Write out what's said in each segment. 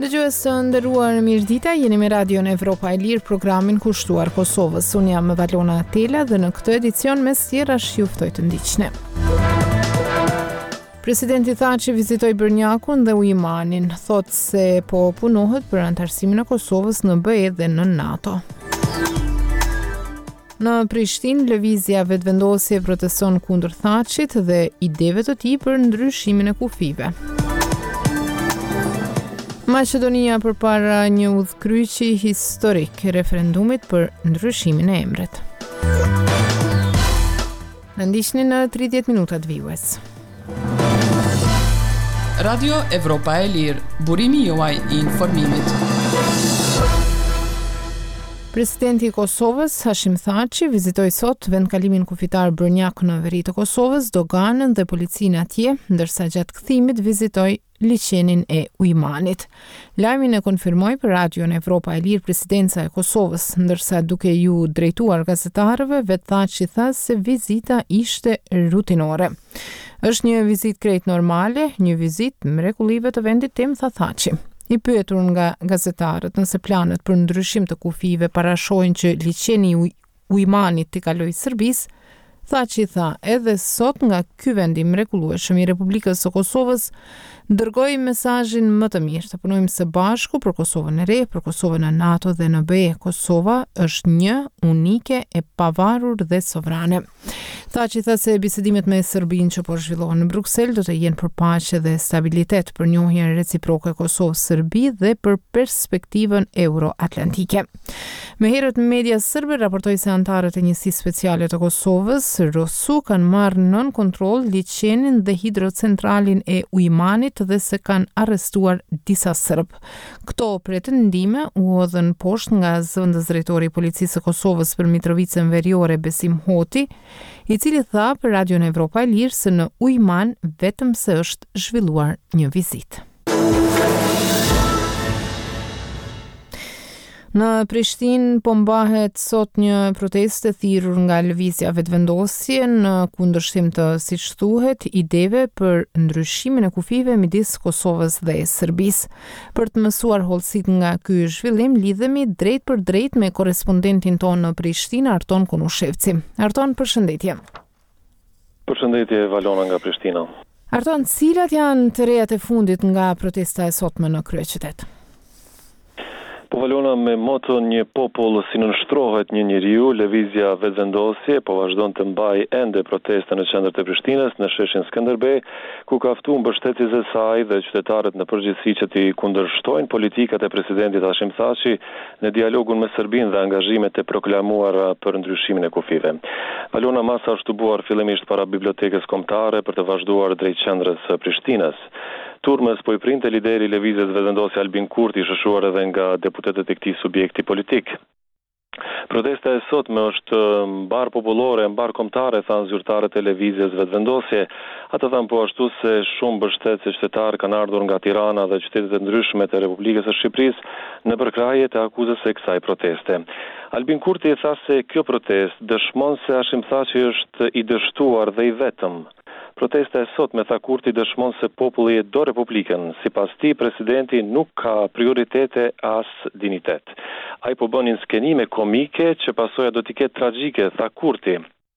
Dëgjues të nderuar, mirëdita, jeni me Radion Evropa e Lirë, programin kushtuar Kosovës. Unë jam Valona Tela dhe në këtë edicion mes tjerash ju ftoj të ndiqni. Presidenti Thaçi vizitoi Brnjakun dhe Ujmanin, thot se po punohet për antarësimin e Kosovës në BE dhe në NATO. Në Prishtinë, lëvizja vetëvendosje proteston kundër Thaçit dhe ideve të tij për ndryshimin e kufive. Maqedonia përpara një udhkryqi historik referendumit për ndryshimin e emrit. Në ndiqni në 30 minutat vijues. Radio Evropa e Lirë, burimi juaj I informimit. Presidenti I Kosovës, Hashim Thaçi, vizitoi sot vendkalimin kufitar Brnjak në veri të Kosovës, doganën dhe policinë atje, ndërsa gjatë kthimit vizitoi liçenin e Ujmanit. Lajmin e konfirmoi për Radion Evropa e Lirë presidenca e Kosovës, ndërsa duke ju drejtuar gazetarëve, vetë Thaçi tha se vizita ishte rutinore. Është një vizitë krejt normale, një vizitë mrekullive të vendit tim, tha Thaçi. I pyetur nga gazetarët nëse planet për ndryshim të kufive parashojnë që liçeni I Ujmanit t'i kalojë Serbisë, Thaçi tha edhe sot nga ky vend I mrekullueshëm I Republikës së Kosovës dërgoi mesazhin më të mirë, të punojmë së bashku për Kosovën e re, për Kosovën e NATO dhe në BE. Kosova është një, unike, e pavarur dhe sovrane. Thaçi tha se bisedimet me Serbinë që po zhvillohen në Bruksel do të jenë për paqe dhe stabilitet, për njohjen reciproke Kosovë-Serbi dhe për perspektivën euroatlantike. Me herët media serbe raportoi se antarët e njësisë speciale të Kosovës, ROSU, kanë marrë nën kontroll liçenin dhe hidrocentralin e Ujmanit dhe se kanë arrestuar disa serb. Këto pretendime u hodhën poshtë nga zëvendës drejtori I policisë së Kosovës për Mitrovicën Veriore, Besim Hoti, I cili tha për Radion Evropa e Lirë se në Ujman vetëm se është zhvilluar një vizitë. Në Prishtinë po mbahet sot një protestë e thirrur nga lëvizja vetëvendosje në kundërshtim të, siç thuhet, ideve për ndryshimin e kufive midis Kosovës dhe Serbisë. Për të mësuar hollësitë nga ky zhvillim, lidhemi drejt për drejt me korrespondentin tonë në Prishtinë, Arton Kunushevci. Arton, përshëndetje. Përshëndetje, Valona nga Prishtina. Arton, cilat janë të rejat e fundit nga protesta e sotme në kryeqytet? Po Valona, me moton një popull si nënshtrohet një njeriu, lëvizja vetëvendosje po vazhdon të mbajë ende protesta në qendër të Prishtinës, në sheshin Skënderbej, ku ka ftuar mbështetësit e saj dhe qytetarët në përgjithësi që t'i kundërshtojnë politikat e presidentit Hashim Thaçi në dialogun me Serbinë dhe angazhimet e proklamuara për ndryshimin e kufive. Valona, masa është tubuar fillimisht para bibliotekës kombëtare për të vazhduar drejt qendrës së Prishtinës. Turmës po I printe lideri I lëvizjes vetëvendosje Albin Kurti, shoqëruar edhe nga deputetët e këtij subjekti politik. Protesta e sotme është mbar popullore, mbar kombëtare, thanë zyrtarët e lëvizjes vetëvendosje. Ata thanë po ashtu se shumë mbështetëse qytetarë kanë ardhur nga Tirana dhe qytetet e ndryshme të Republikës së Shqipërisë në përkrahje të akuzës së kësaj proteste. Albin Kurti tha se kjo protestë dëshmon se Hashim Thaçi është I dështuar dhe I vetëm. Protesta e sotme, tha Kurti, dëshmon se populli e do Republikën. Sipas tij, presidenti nuk ka prioritete as dinitet. Ai po bën skenime komike që pasoja do t'i ketë tragjike, tha Kurti.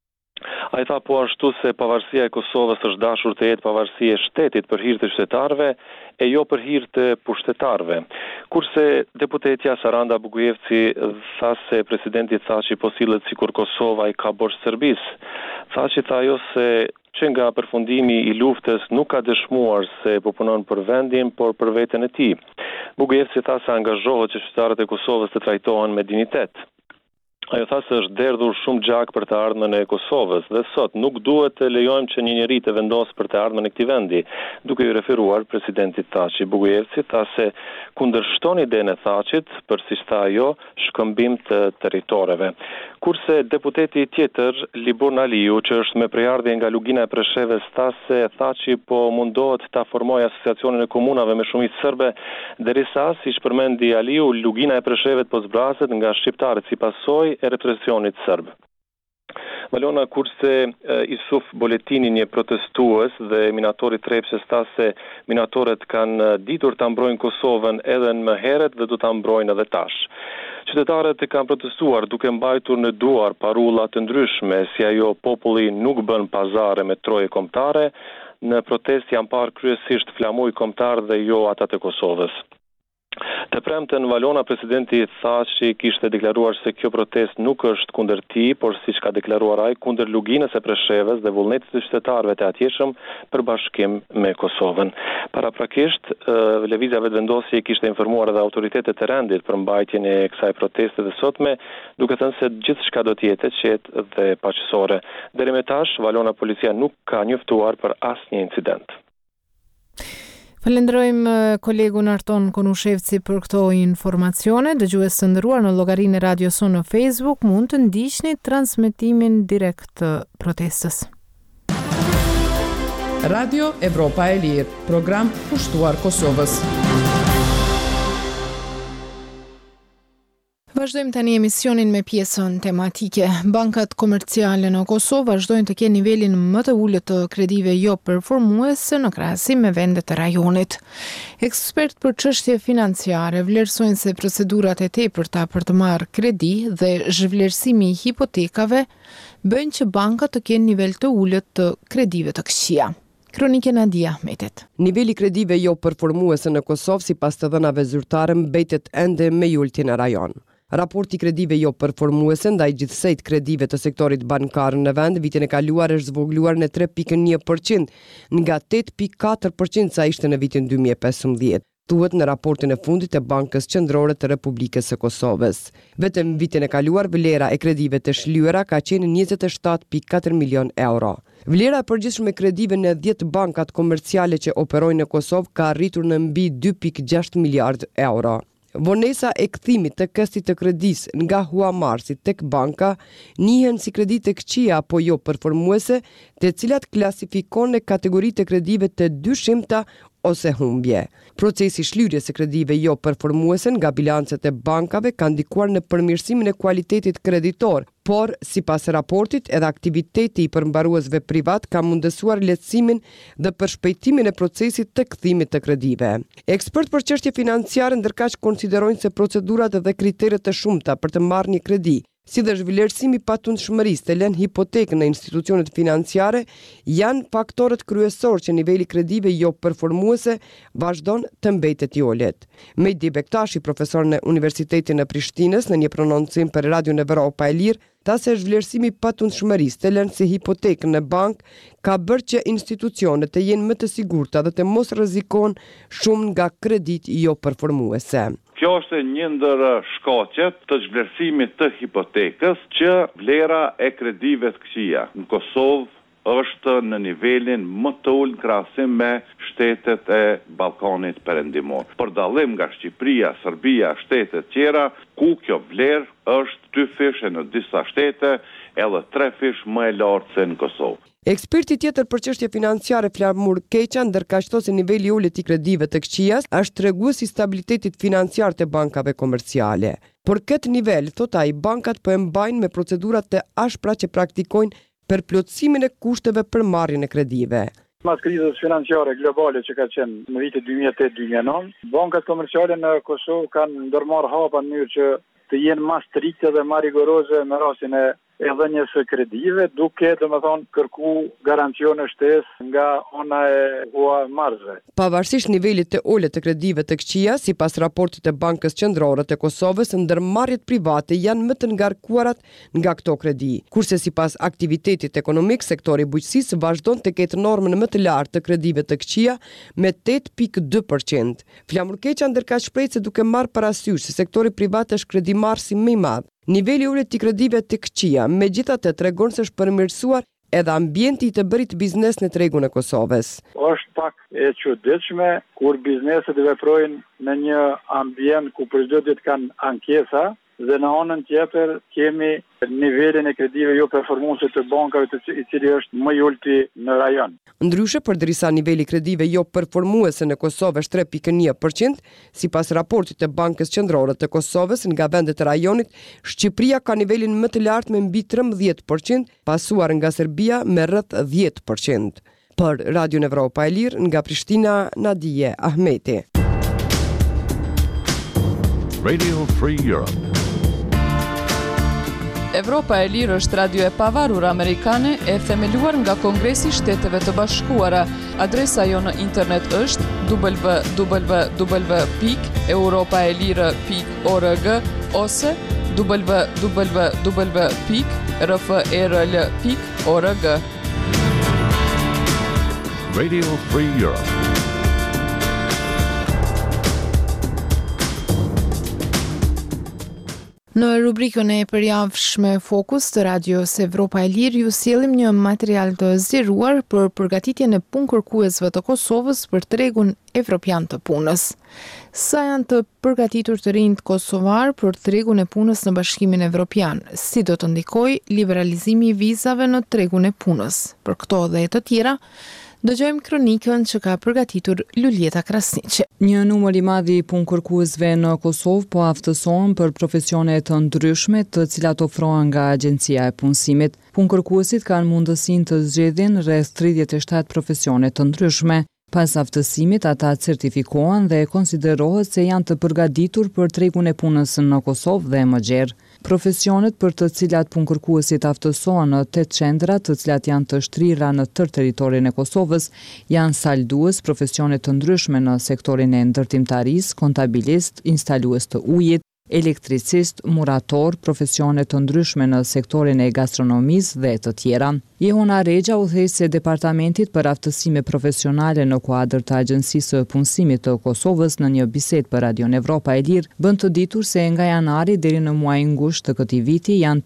Ai tha po ashtu se pavarësia e Kosovës është dashur të jetë pavarësi e shtetit për hir të qytetarëve e jo për hir të pushtetarëve. Kurse deputetja Saranda Bugujevci tha se presidenti Thaçi po sillet sikur Kosova I ka borxh Serbisë. Thaçi tha ajo se që nga përfundimi I luftës nuk ka dëshmuar se po punon për vendin, por për veten e tij. Bugujevci tha se angazhohet që qytetarët e Kosovës të trajtohen me dinitet. Ajo tha se është derdhur shumë gjak për të ardhmen e Kosovës dhe sot nuk duhet të lejojmë që një njeri të vendosë për të ardhmen e këtij vendi. Duke I referuar presidentit Thaçi, Bugujevci tha se kundërshton idenë e Thaçit për, siç tha ajo, shkëmbim të territoreve. Kurse deputeti tjetër, Libor Naliu, që është me prejardhje nga Lugina e Preshevës, tha se Thaçi po mundohet ta formojë asociacionin e komunave me shumicë serbe, derisa, siç përmendi Aliu, Lugina e Preshevës po zbraset nga shqiptarët sipas saj e represionit serb. Valona, kurse Isuf Boletini, një protestues dhe minatori Trepses tha se minatorët kanë ditur ta mbrojnë Kosovën edhe më herët dhe do ta mbrojnë edhe tash. Qytetarët e kanë protestuar duke mbajtur në duar parulla të ndryshme si ajo populli nuk bën pazare me troje kombëtare. Në protest janë parë kryesisht flamuj kombëtar dhe jo ata të Kosovës. Të premten Valona, presidenti tha që kishte deklaruar se kjo protest nuk është kundër tij, por siç ka deklaruar ai, kundër luginës së Preshevës dhe vullnetit të qytetarëve të atjeshëm për bashkim me Kosovën. Paraprakisht, lëvizja vetëvendosje kishte informuar edhe autoritetet e rendit për mbajtjen e kësaj proteste të sotme, duke thënë se gjithçka do të jetë e qetë dhe paqësore. Deri më tash, Valona policia nuk ka njoftuar për asnjë incident. Falenderojmë kolegun Arton Konushevci për këto informacione. Dëgjues të nderuar, në llogarinë e Radio Son në Facebook mund të ndiqni transmetimin direkt të protestës. Radio Evropa e Lirë, program pushtuar Kosovës. Vazhdojmë tani emisionin me pjesën tematike. Bankat komerciale në Kosovë vazhdojnë të kenë nivelin më të ulët të kredive jo performuese në krahasim me vendet e rajonit. Ekspert për çështje financiare vlerësojnë se procedurat e tepërta për të marrë kredi dhe zhvlerësimi i hipotekave bëjnë që bankat të kenë nivel të ulët të kredive të këqija. Kronike Nadia Ahmetet. Niveli kredive jo performuese në Kosovë sipas të dhënave zyrtare mbetet ende me ulti në rajon. Raporti kredive jo performuese ndaj gjithsejt kredive të sektorit bankar në vend vitin e kaluar është zvogluar në 3.1% nga 8.4% sa ishte në vitin 2015. Thuhet në raportin e fundit të Bankës Qendrore të Republikës së Kosovës. Vetëm vitin e kaluar vlera e kredive të shlyera ka qenë 27.4 milion euro. Vlera e përgjithshme e kredive në 10 bankat komerciale që operojnë në Kosovë ka arritur në mbi 2.6 miliard euro. Vonesa e kthimit të këstit të kredis nga huamarrësit tek banka njihen si kredi të këqija apo jo performuese, të cilat klasifikon në kategoritë të kredive të dyshimta ose humbje. Procesi shlyrjes së kredive jo performuese nga bilancet e bankave ka ndikuar në përmirësimin e kualitetit kreditor, por sipas raportit edhe aktiviteti i përmbaruesve privat ka mundësuar lehtësimin dhe përshpejtimin e procesit të kthimit të kredive. Ekspert për çështje financiare ndërkaq konsiderojnë se procedurat dhe kriteret të shumta për të marrë një kredi, si dhe zhvlerësimi patundshmërisë të lënë hipotekën në institucionet financiare, janë faktorët kryesor që niveli kredive jo performuese vazhdon të mbetet i ulët. Mehdi Bektashi, profesor në Universitetin e Prishtinës, në një prononcim për Radio Evropa e Lirë, tha se zhvlerësimi patundshmërisë të lënë si hipotekën në bank ka bërë që institucionet të jenë më të sigurta dhe të mos rrezikojnë shumë nga kredit jo performuese. Kjo është një ndër shkaqet të zhvlerësimit të hipotekës që vlera e kredive të këqija në Kosovë është në nivelin më të ulët në krahasim me shtetet e Ballkanit Perëndimor. Për dallim nga Shqipëria, Serbia, shtetet tjera, ku kjo vlerë është 2 fish në disa shtete, edhe 3 fish më e lartë se në Kosovë. Eksperti tjetër për çështje financiare Flamur Keqa ndërkaqëson se niveli i ulët i kredive të këqija është tregues i stabilitetit financiar të bankave komerciale. Por këtë nivel, thot ai, bankat po e mbajnë me procedurat të ashpra që praktikojnë për plotësimin e kushteve për marrjen e kredive. Pas krizës financiare globale që ka qenë në vitet 2008-2009, bankat komerciale në Kosovë kanë ndërmarrë hapa në mënyrë që të jenë më strikte dhe më rigoroze në rastin e dhënies së kredive, duke domethënë kërku garancione shtesë nga ana e huamarrësve. Pavarësisht nivelit të ulët të kredive të këqija, sipas raportit të Bankës Qendrore të Kosovës, ndërmarrjet private janë më të ngarkuarat nga këto kredi, kurse sipas aktivitetit ekonomik, sektori bujqësisë vazhdon të ketë normën më të lartë të kredive të këqija me 8.2%. Flamur Keqa ndërkaq shpreh se duke marrë parasysh se sektori privat është kredimarrësi më i madh, niveli i ulët i kredive të këqija megjithatë tregon se është përmirësuar edhe ambienti i të bërit biznes në tregun e Kosovës. Është pak e çuditshme kur bizneset veprojnë në një ambient ku për çdo ditë kanë ankesa dhe në anën tjetër kemi nivelin e kredive jo performuese të bankave i cili është më i ulti në rajon. Ndryshe, përderisa niveli kredive jo performuese në Kosovë është 3.1%, sipas raportit të Bankës Qendrore të Kosovës nga vendet e rajonit, Shqipëria ka nivelin më të lartë me mbi 13%, pasuar nga Serbia me rreth 10%. Për Radio Evropa e Lirë nga Prishtina, Nadije Ahmeti. Radio Free Europe. Evropa e Lirë është radio e pavarur amerikane e themeluar nga Kongresi i Shteteve të Bashkuara. Adresa jo në internet është www.europaelire.org ose www.rferl.org. Radio Free Europe. Në rubrikën e përjavshme Fokus të radios Evropa e Lirë ju sjellim një material të zgjeruar për përgatitjen e punëkërkuesve të Kosovës për tregun evropian të punës. Sa janë të përgatitur të rinjt kosovar për tregun e punës në Bashkimin Evropian? Si do të ndikojë liberalizimi i vizave në tregun e punës? Për këto dhe të tjera, dëgjojmë kronikën që ka përgatitur Luljeta Krasniqi. Një numër i madh i punëkërkuesve në Kosovë po aftësohen për profesione të ndryshme të cilat ofrohen nga Agjencia e Punësimit. Punëkërkuesit kanë mundësinë të zgjedhin rreth 37 profesione të ndryshme. Pas aftësimit, ata certifikohen dhe konsiderohet se janë të përgatitur për tregun e punës në Kosovë dhe më gjerë. Profesionet për të cilat punëkërkuesit aftësohen në 8 qendra, të cilat janë të shtrira në tërë territorin e Kosovës, janë saldues, profesione të ndryshme në sektorin e ndërtimtarisë, kontabilist, instalues të ujit, elektricist, murator, profesione të ndryshme në sektorin e gastronomisë dhe të tjera. Jehona Rexha, udhëheqëse e Departamentit për aftësime profesionale në kuadër të Agjencisë së Punësimit të Kosovës në një bisedë për Radio Evropa e Lirë, bën të ditur se nga janari deri në muajin gusht të këtij viti janë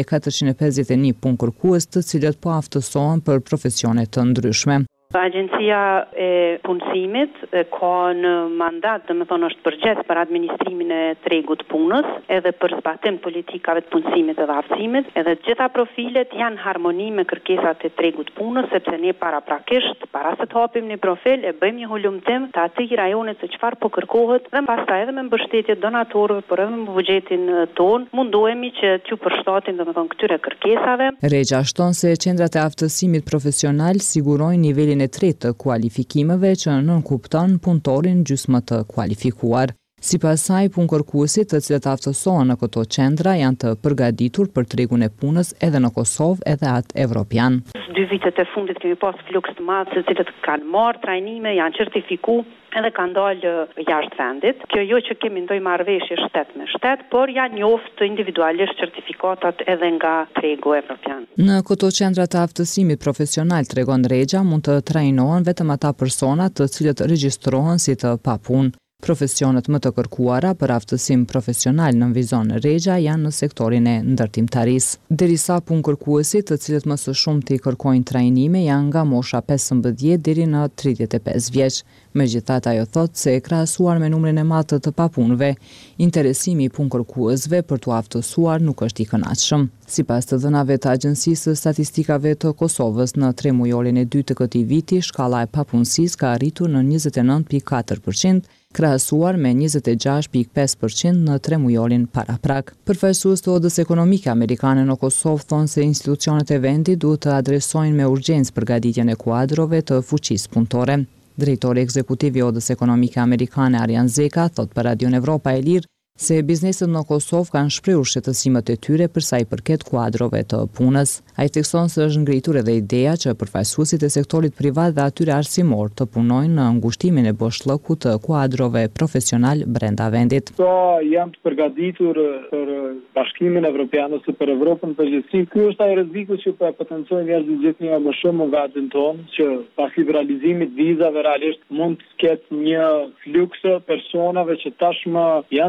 3451 punëkërkues të cilët po aftësohen për profesione të ndryshme. Agjencia e Punësimit ka në mandat, është përgjegjës për administrimin e tregut punës, edhe për zbatim politikave të punësimit dhe aftësimit, edhe gjitha profilet janë harmoni me kërkesat e tregut punës, sepse ne paraprakisht, para se të hapim një profil, e bëjmë një hulumtim të atij rajonit se çfarë po kërkohet, dhe pastaj edhe me mbështetje donatorëve, por edhe me buxhetin ton, mundohemi që t'ju përshtatim këtyre kërkesave. Rexha shton se qendrat e aftësimit profesional sigurojnë nivelin e tretë të kualifikimeve që nënkupton punëtorin gjysmë të kualifikuar. Sipas saj, punëkërkuesit të cilët aftësohen në këto qendra janë të përgatitur për tregun e punës edhe në Kosovë edhe atë evropian. 2 vitet e fundit kemi pas fluks të madh të cilët kanë marrë trajnime, janë certifikuar edhe kanë dalë jashtë vendit. Kjo jo që kemi ndonjë marrëveshje shtet me shtet, por janë njoftë individualisht certifikatat edhe nga tregu evropian. Në këto qendra të aftësimit profesional, tregon Rexha, mund të trajnohen vetëm ata persona të cilët regjistrohen si të papunë. Profesionet më të kërkuara për aftësim profesional në vizon Rexha janë në sektorin e ndërtimtarisë. Derisa punëkërkuesit të cilët më së shumti kërkojnë trajnime janë nga mosha 15 deri në 35 vjeç. Megjithatë, ajo thotë se krahasuar me numrin e madh të papunëve, interesimi i punëkërkuesve për t'u aftësuar nuk është i kënaqshëm. Sipas të dhënave të Agjencisë së Statistikave të Kosovës, në 3 mujorin e 2 të këtij viti, shkalla e papunësisë ka arritur në 29.4%, krahasuar me 26.5% në 3 mujorin paraprak. Përfaqësues të Odës Ekonomike Amerikane në Kosovë thonë se institucionet e vendit duhet të adresojnë me urgjencë përgatitjen e kuadrove të fuqisë punëtore. Drejtori ekzekutiv i Odës Ekonomike Amerikane Arjan Zeka thot për Radio Evropa e Lirë se bizneset në Kosovë kanë shprehur shqetësimet e tyre për sa i përket kuadrove të punës. Ai thekson se është ngritur edhe ideja që përfaqësuesit e sektorit privat dhe atyre arsimor të punojnë në ngushtimin e boshllëkut të kuadrove profesional brenda vendit. Jam të përgatitur për Bashkimin Evropian ose për Evropën në përgjithësi. Ky është ai rreziku që potencojnë njerëzit gjithnjë më shumë nga atë tonë, që pas liberalizimit vizave realisht mund të ketë një fluks personave që tashmë janë të shkuar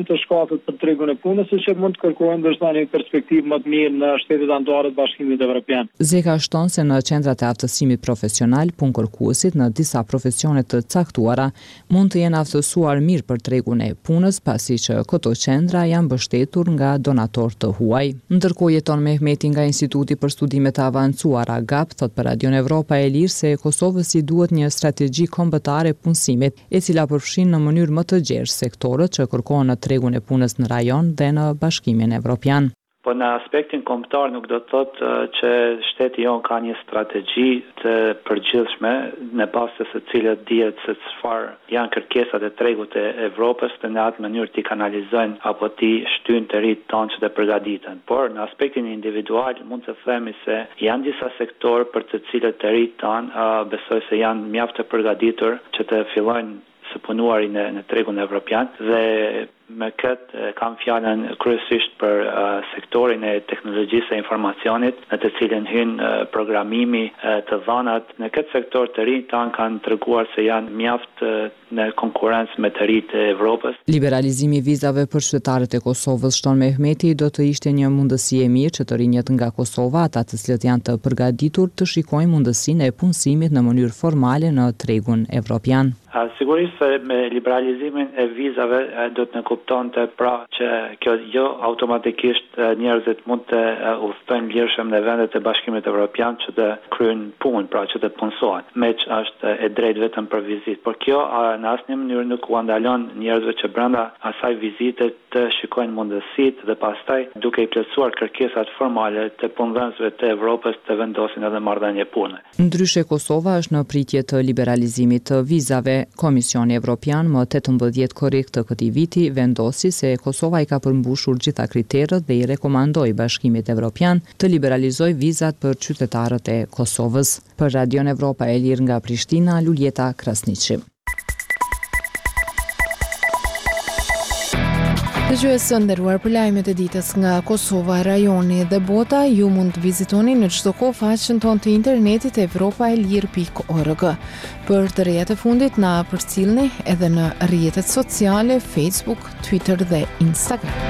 kandidatët për tregun e punës, që mund të kërkojnë ndoshta një perspektivë më të mirë në Shtetet Anëtare të Bashkimit Evropian. Zeka shton se në qendrat e aftësimit profesional, punkërkuesit në disa profesione të caktuara mund të jenë aftësuar mirë për tregun e punës, pasi që këto qendra janë mbështetur nga donatorë të huaj. Ndërkohë jeton Mehmeti nga Instituti për Studime të Avancuara GAP, thot për Radion Evropa e Lirë se Kosovës i duhet një strategji kombëtare punësimit, e cila përfshin në mënyrë më të gjerë sektorët që kërkohen në tregun e punës në rajon dhe në Bashkimin Evropian. Po në aspektin kombëtar nuk do të thotë që shteti jon ka një strategji të përgjithshme në bazë të cilët dihet se çfarë janë kërkesat e tregut e Evropës dhe në atë mënyrë ti kanalizojnë apo ti shtyjnë të rinjtë tanë që të përgatiten. Por në aspektin individual mund të themi se janë disa sektorë për të cilët të rinjtë tanë besoj se janë mjaft të përgatitur që të fillojnë së punuari në tregun evropian dhe me këtë kam fjalën kryesisht për sektorin e teknologjisë e informacionit, në të cilin hyn programimi të dhënat. Në këtë sektor të rinj tanë kanë treguar se janë mjaft në konkurrencë me të rinjtë e Evropës. Liberalizimi i vizave për qytetarët e Kosovës, shton Mehmeti, do të ishte një mundësi e mirë që të rinjët nga Kosova, ata të cilët janë të përgatitur, të shikojnë mundësinë e punësimit në mënyrë formale në tregun evropian. Sigurisht se me liberalizimin e vizave do të kuptonte pra që kjo jo automatikisht njerëzit mund të udhtojnë vlerëshëm në vendet e Bashkimit Evropian që të kryejnë punë, pra që të punësohen, meq është e drejtë vetëm për vizitë. Por kjo në asnjë mënyrë nuk u ndalon njerëzve që brenda asaj vizite të shikojnë mundësitë dhe pastaj duke i plotësuar kërkesat formale të punëdhënësve të Evropës të vendosin edhe marrëdhënie pune. Ndryshe Kosova është në pritje të liberalizimit të vizave. Komisioni Evropian më 18 korrik të këtij viti vendosi se Kosova i ka përmbushur gjitha kriteret dhe i rekomandoi Bashkimit Evropian të liberalizojë vizat për qytetarët e Kosovës. Për Radion Evropa e Lirë nga Prishtina, Luljeta Krasniqi. Dëgjues nderuar, për lajmet e ditës nga Kosova, rajoni dhe bota, ju mund të vizitoni në çdo kohë faqen tonë të internetit evropaelir.org. Për të rrjetet e fundit na përcjellni edhe në rrjetet sociale Facebook, Twitter dhe Instagram.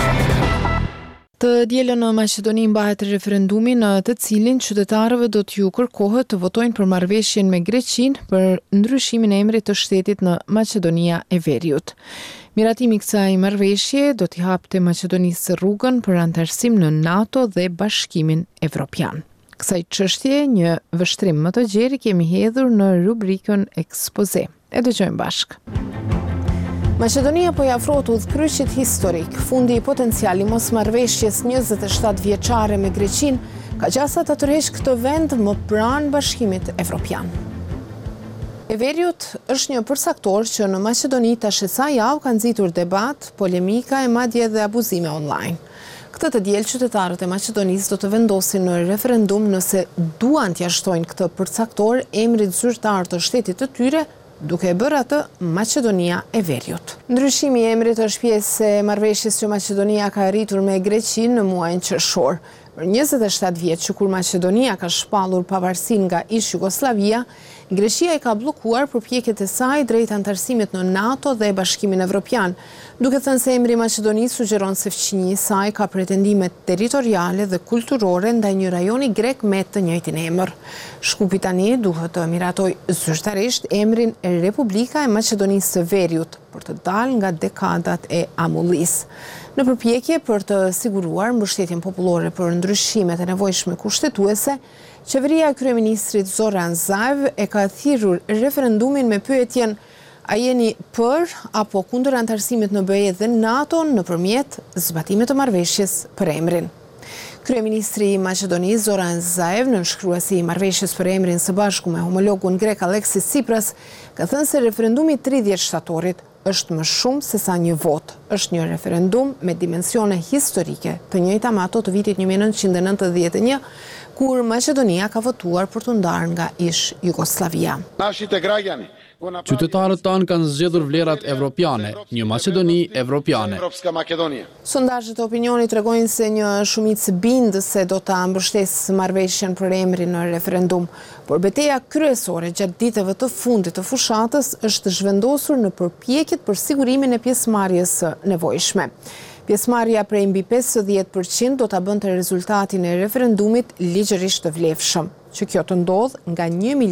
Të dielën në Maqedoni mbahet referendumi në të cilin qytetarëve do t'ju kërkohet të votojnë për marrëveshjen me Greqinë për ndryshimin e emrit të shtetit në Maqedonia e Veriut. Miratimi i kësaj marrëveshje do t'i hapte Maqedonisë rrugën për anëtarësim në NATO dhe Bashkimin Evropian. Kësaj çështje një vështrim më të gjerë kemi hedhur në rubrikën Ekspoze. E dëgjojmë bashkë. Maqedonia po i afrohet udhkryqit historik. Fundi i potencial i mosmarrëveshjes 27 vjeçare me Greqinë ka gjasa të tërheqë këtë vend më pranë Bashkimit Evropian. E Veriut është një përsaktor që në Maqedoni tash sa javë ka nxitur debat, polemika e madje edhe abuzime online. Këtë të diel qytetarët e Maqedonisë do të vendosin në referendum nëse duan t'ia shtojnë këtë përsaktor emrit zyrtar të shtetit të tyre, duke bërë atë Maqedonia e Veriut. Ndryshimi i emrit është pjesë e marrëveshjes që Maqedonia ka arritur me Greqinë në muajin qershor. Për 27 vjet që kur Maqedonia ka shpallur pavarësinë nga ish Jugosllavia, Greqia i ka bllokuar përpjekjet e saj drejt anëtarësimit në NATO dhe Bashkimin Evropian, duke thënë se emri Maqedonisë sugjeron se fqinjia e saj ka pretendime territoriale dhe kulturore ndaj një rajoni grek me të njëjtin emër. Shkupi tani duhet të miratoj zyrtarisht emrin Republika e Maqedonisë së Veriut për të dalë nga dekadat e amullisë. Në përpjekje për të siguruar mbështetjen popullore për ndryshimet e nevojshme kushtetuese, qeveria e kryeministrit Zoran Zaev e ka thirrur referendumin me pyetjen: a jeni për apo kundër anëtarësimit në BE dhe NATO nëpërmjet zbatimit të marrëveshjes për emrin. Kryeministri i Maqedonisë Zoran Zaev, nënshkruesi i marrëveshjes për emrin së bashku me homologun grek Alexis Tsipras, ka thënë se referendumi 30 shtatorit është më shumë se sa një vot. Është një referendum me dimensione historike, të njëjta me ato të vitit 1991, kur Maqedonia ka votuar për të ndarë nga ish Jugoslavia. Qytetarët tanë kanë zgjedhur vlerat evropiane, një Maqedoni evropiane. Sondazhet e opinionit tregojnë se një shumicë bindëse do ta mbështesë marrëveshjen për emrin në referendum, por betejë kryesore gjatë ditëve të fundit të fushatës është zhvendosur në përpjekjet për sigurimin e pjesëmarrjes së nevojshme. Pjesëmarrja prej mbi 50% do ta bënte rezultatin e referendumit ligjërisht të vlefshëm, që kjo të ndodh nga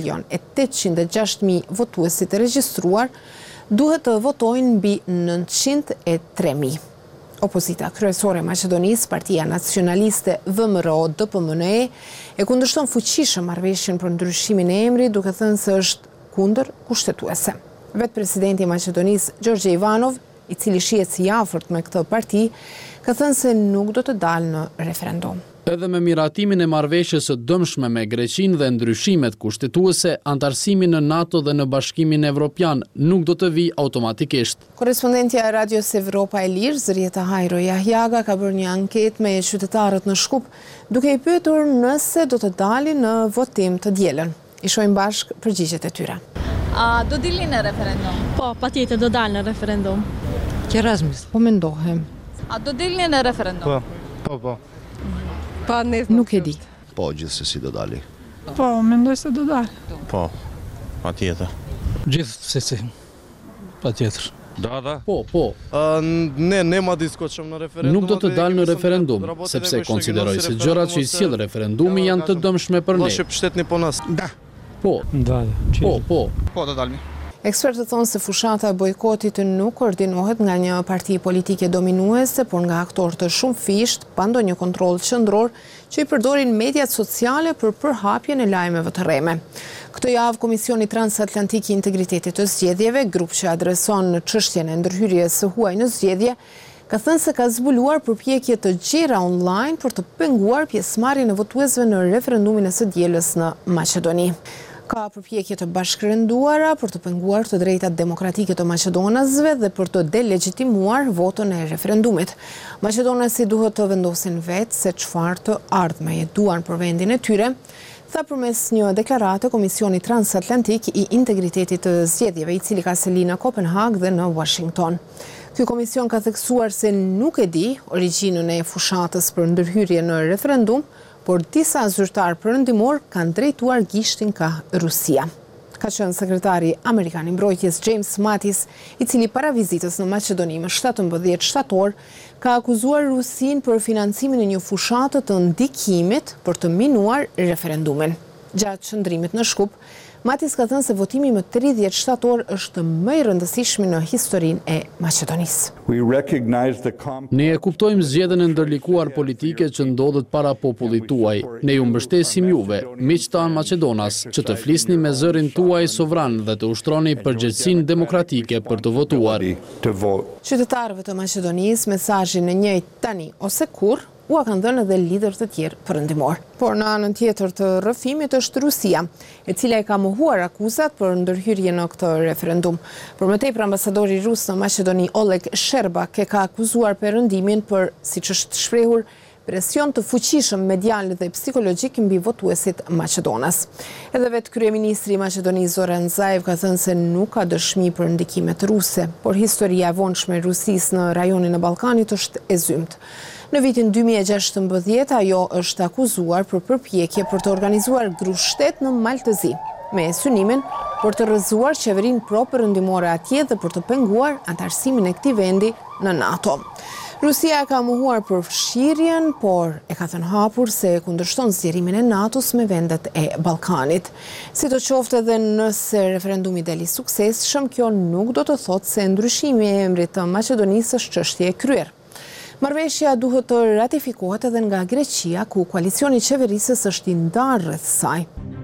1.806.000 votuesit e regjistruar, duhet të votojnë mbi 903.000. Opozita kryesore e Maqedonisë, Partia Nacionaliste VMRO-DPMNE, e kundërshton fuqishëm marrëveshjen për ndryshimin e emrit, duke thënë se është kundër kushtetuese. Vetë presidenti i Maqedonisë, Gjorgje Ivanov, i cili shihet si i afërt me këtë parti, ka thënë se nuk do të dalë në referendum. Edhe me miratimin e marrëveshjes së dëmshme me Greqinë dhe ndryshimet kushtetuese, antarësimi në NATO dhe në Bashkimin Evropian nuk do të vijë automatikisht. Korrespondentja e Radios Evropa e Lirë, Zërieta Hajro Jahjaga, ka bërë një anketë me qytetarët në Shkup, duke i pyetur nëse do të dalin në votim të dielën. I shohim bashk përgjigjet e tyre. A do dilni në referendum? Po, patjetër do dalë në referendum. Po mendohem. A do dilni në referendum? Po. Nuk e di. Po, gjithsesi do dali. Po, mendoj se do dalë. Po, patjetër. Gjithsesi. Patjetër. Da. Po. Ne ma diskoqëm në referendum. Nuk do të dalë në referendum, sepse konsideroj se gjërat që i sjell referendumi janë të dëmshme për ne. Da. Po. Po, do dalmi. Ekspertët thonë se fushata e bojkotit nuk koordinohet nga një parti politike dominuese, por nga aktorë të shumë fisht, pa ndonjë kontroll qendror, që i përdorin mediat sociale për përhapjen e lajmeve të rreme. Këtë javë Komisioni Transatlantik i Integritetit të Zgjedhjeve, grup që adreson çështjen e ndërhyrjes së huaj në zgjedhje, ka thënë se ka zbuluar përpjekje të gjera online për të penguar pjesëmarrjen e votuesve në referendumin e së dielës në Maqedoni. Ka përpjekje të bashkërënduara për të penguar të drejtat demokratike të maqedonasve dhe për të delegitimuar votën e referendumit. Maqedonasi duhet të vendosin vetë se çfarë të ardhmeje duan për vendin e tyre, tha përmes një deklarate Komisioni Transatlantik i Integritetit të Zgjedhjeve, i cili ka seli në Kopenhag dhe në Washington. Ky komision ka theksuar se nuk e di origjinën e fushatës për ndërhyrje në referendum, por disa zyrtar perëndimor kanë drejtuar gishtin ka Rusia. Ka qenë sekretari Amerikan i Mbrojtjes James Mattis, i cili para vizitës në Maqedoni më 17 shtator, ka akuzuar Rusin për financimin e një fushate të ndikimit për të minuar referendumin. Gjatë qëndrimit në Shkup, Mattis ka thënë se votimi më 30 shtator është më i rëndësishëm në historinë e Maqedonisë. Ne e kuptojmë zgjedhjen e ndërlikuar politike që ndodhet para popullit tuaj. Ne ju mbështesim juve, miq tan Maqedonas, që të flisni me zërin tuaj sovran dhe të ushtroni përgjegjësinë demokratike për të votuar. Qytetarëve të Maqedonisë mesazhin e njëjtë tani ose kurrë ua kanë dhënë edhe lider të tjerë perëndimor. Por në anën tjetër të rrëfimit është Rusia, e cila e ka mohuar akuzat për ndërhyrje në këtë referendum. Por më tepër ambasadori rus në Maqedoni Oleg Sherbak e ka akuzuar perëndimin për, siç është shprehur, presion të fuqishëm medial dhe psikologjik mbi votuesit maqedonas. Edhe vetë kryeministri i Maqedonisë Zoran Zaev ka thënë se nuk ka dëshmi për ndikimet ruse, por historia e vonshme e Rusisë në rajonin e Ballkanit është e zymt. Në vitin 2016 ajo është akuzuar për përpjekje për të organizuar grushtet në Maltëzi, me synimin për të rrëzuar qeverinë pro-perëndimore atje dhe për të penguar antarësimin e këtij vendi në NATO. Rusia ka mohuar për fshirjen, por e ka thënë hapur se kundërshton zgjerimin e NATO-s me vendet e Ballkanit. Sidoqoftë edhe nëse referendumi deli suksesshëm, kjo nuk do të thotë se ndryshimi i emrit të Maqedonisë është çështje e kryer. Marrëveshja duhet të ratifikohet edhe nga Greqia, ku koalicioni qeverisës është i ndarë rreth saj.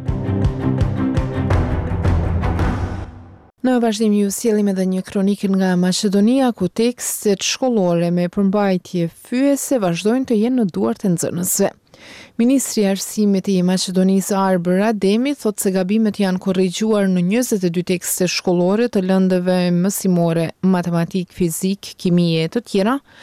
Në vazhdim ju sjellim edhe një kronikë nga Maqedonia, ku tekstet shkollore me përmbajtje fyese vazhdojnë të jenë në duart e nxënësve. Ministri i Arsimit i Maqedonisë Arber Ademi thotë se gabimet janë korrigjuar në 22 tekste shkollore të lëndëve mësimore matematik, fizik, kimie e të tjera,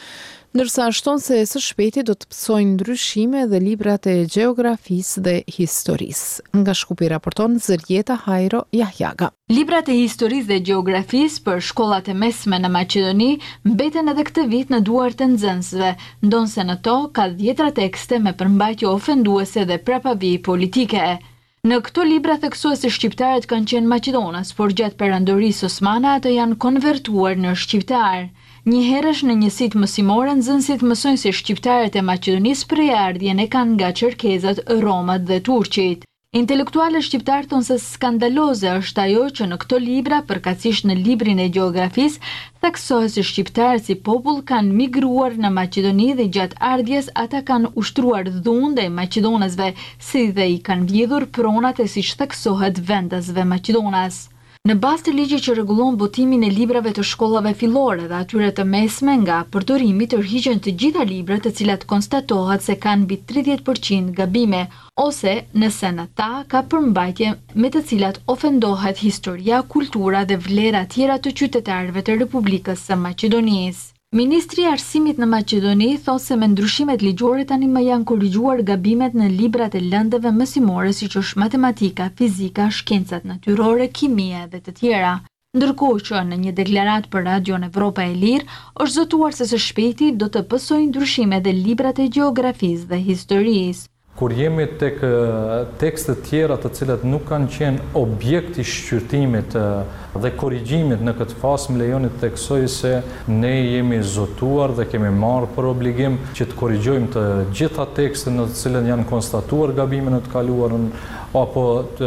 ndërsa shton se së shpejti do të pësojnë ndryshime dhe librat e gjeografisë dhe historisë. Nga Shkupi raporton Zërjeta Hajro Jahjaga. Librat e historisë dhe gjeografisë për shkollat e mesme në Maqedoni mbeten edhe këtë vit në duart e nxënësve, ndonse në to ka 10 tekste me përmbajtje ofenduese dhe prapëvi politike. Në këto libra theksohet se shqiptarët kanë qenë Maqedonas, por gjatë perandorisë osmane ato janë konvertuar në shqiptar. Njëherësh në njësitë mësimore nxënësit mësojnë se shqiptarët e Maqedonisë prej ardhjen e kanë nga çerkezat, romat dhe turqit. Intelektualët shqiptar thonë se skandaloze është ajo që në këto libra, përkatësisht në librin e gjeografisë, theksohet se shqiptarët si popull kanë migruar në Maqedoni dhe gjatë ardhjes ata kanë ushtruar dhunë ndaj maqedonasve, si dhe i kanë vjedhur pronat e siç theksohet vendasve Maqedonas. Në bazë të ligjit që rregullon botimin e librave të shkollave fillore dhe atyre të mesme, nga përdorimi tërhiqen të gjitha librat të cilat konstatohet se kanë mbi 30% gabime, ose nëse në ta ka përmbajtje me të cilat ofendohet historia, kultura dhe vlera tjera të qytetarëve të Republikës së Maqedonisë. Ministri i Arsimit në Maqedoni thotë se me ndryshimet ligjore tani më janë korrigjuar gabimet në librat e lëndëve mësimore siç është matematika, fizika, shkencat natyrore, kimia dhe të tjera. Ndërkohë që në një deklaratë për Radion Evropa e Lirë është zotuar se së shpejti do të pësojnë ndryshime dhe librat e gjeografisë dhe historisë. Kur jemi tek tekste tjera të cilat nuk kanë qenë objekt i shqyrtimit dhe korrigjimit në këtë fazë, më lejoni të theksoj se ne jemi zotuar dhe kemi marrë për obligim që të korrigjojmë të gjitha tekstet në të cilat janë konstatuar gabime në të kaluarën, apo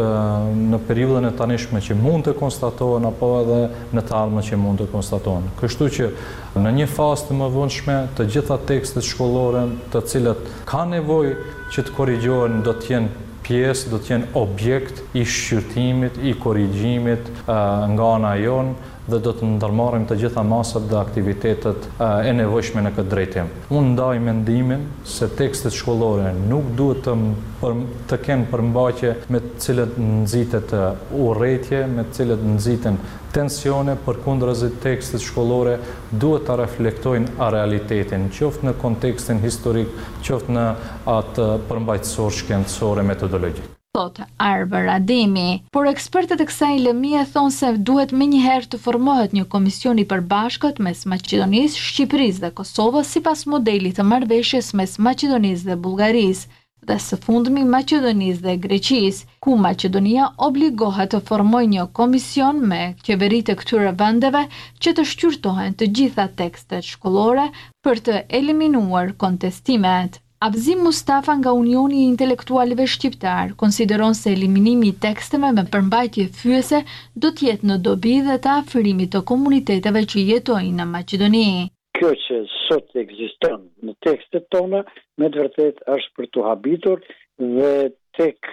në periudhën e tanishme që mund të konstatohen, apo edhe në të ardhmen që mund të konstatohen. Kështu që në një fazë të mëvonshme të gjitha tekstet shkollore të cilat ka nevojë që të korrigjohen do të jenë pjesë, do të jenë objekt i shqyrtimit, i korrigjimit nga ana jonë dhe do të ndërmarrim të gjitha masat dhe aktivitetet e nevojshme në këtë drejtim. Unë ndaj mendimin se tekstet shkollore nuk duhet të kenë përmbajtje me të cilët nxitet urrëtie, me të cilët nxiten tensione, përkundrazi tekstet shkollore duhet të reflektojnë realitetin, qoftë në kontekstin historik, qoftë në atë përmbajtësor shkencor metodologjik. Thot Arber Ademi, por ekspertët e kësaj lëmie thonë se duhet menjëherë të formohet një komision i përbashkët mes Maqedonisë, Shqipërisë dhe Kosovës sipas modelit të marrëveshjes mes Maqedonisë dhe Bullgarisë dhe së fundmi Maqedonisë dhe Greqisë, ku Maqedonia obligohet të formojë një komision me qeveritë e këtyre vendeve që të shqyrtohen të gjitha tekstet shkollore për të eliminuar kontestimet. Abzim Mustafa nga Unioni i Intelektualëve Shqiptar konsideron se eliminimi i teksteve me përmbajtje fyese do të jetë në dobi dhe të afërimit të komuniteteve që jetojnë në Maqedoni. Kjo që sot ekziston në tekstet tona, me të vërtet është për të habitur dhe tek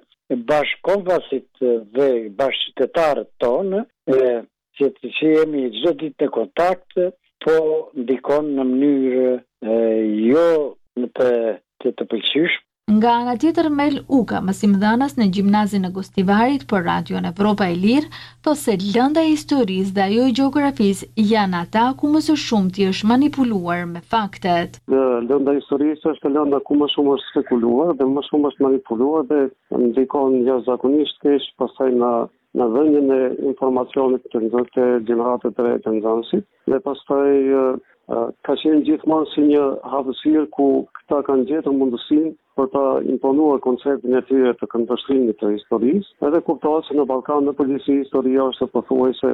bashkëkombësit dhe bashkëqytetarët tonë, që jemi çdo ditë në kontakt, po ndikon në mënyrë jo në të pëlqysh. Nga ana tjetër Mel Uka, mësimdhënës në gjimnazin e Gostivarit për Radion Evropa e Lirë, thotë se lënda e historisë dhe ajo e gjeografisë janë ata ku më së shumti është manipuluar me faktet. Lënda e historisë është lënda ku më shumë është spekuluar dhe më shumë është manipuluar dhe ndikon jashtëzakonisht keq pastaj në dhënien e informacionit të gjeneratët e re të nxënësit dhe pastaj ka qenë gjithmonë si një hapësirë ku këta kanë gjetur mundësinë për ta imponuar konceptin e tyre të këndvështrimit të historisë. Edhe kuptohet se në Ballkan në përgjithësi historia është pothuajse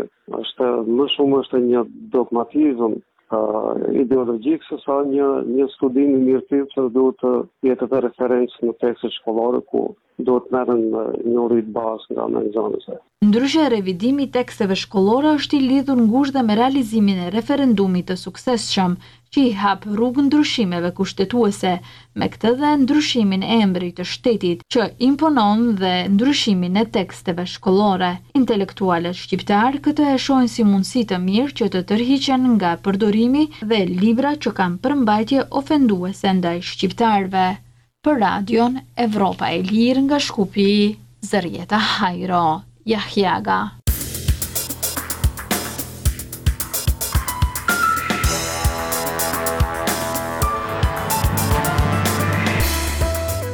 më shumë është një dogmatizëm ideologjik sesa një studim i mirëfillt që duhet të jetë të referencë në tekstet shkollore ku duhet merren njohuri të bazë nga nxënësve. Ndryshe, revidimi i teksteve shkollore është i lidhur ngushtë dhe me realizimin e referendumit të suksesshëm, që i hap rrugë ndryshimeve kushtetuese, me këtë dhe ndryshimin e emrit të shtetit, që imponon dhe ndryshimin e teksteve shkollore. Intelektualët shqiptar këtë e shohin si mundësi të mirë që të tërhiqen nga përdorimi dhe libra që kanë përmbajtje ofenduese ndaj shqiptarëve. Për Radion Evropa e Lirë nga Shkupi, Zërjeta Hajro Jahjaga.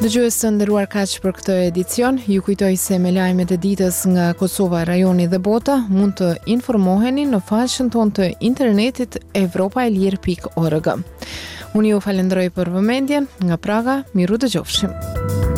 Dëgjues të nderuar, kaq për këtë edicion. Ju kujtoj se me lajmet e ditës nga Kosova, rajoni dhe bota mund të informoheni në faqen tonë të internetit evropaelir.org. Unë ju falenderoj për vëmendjen. Nga Praga, miru dëgjofshim.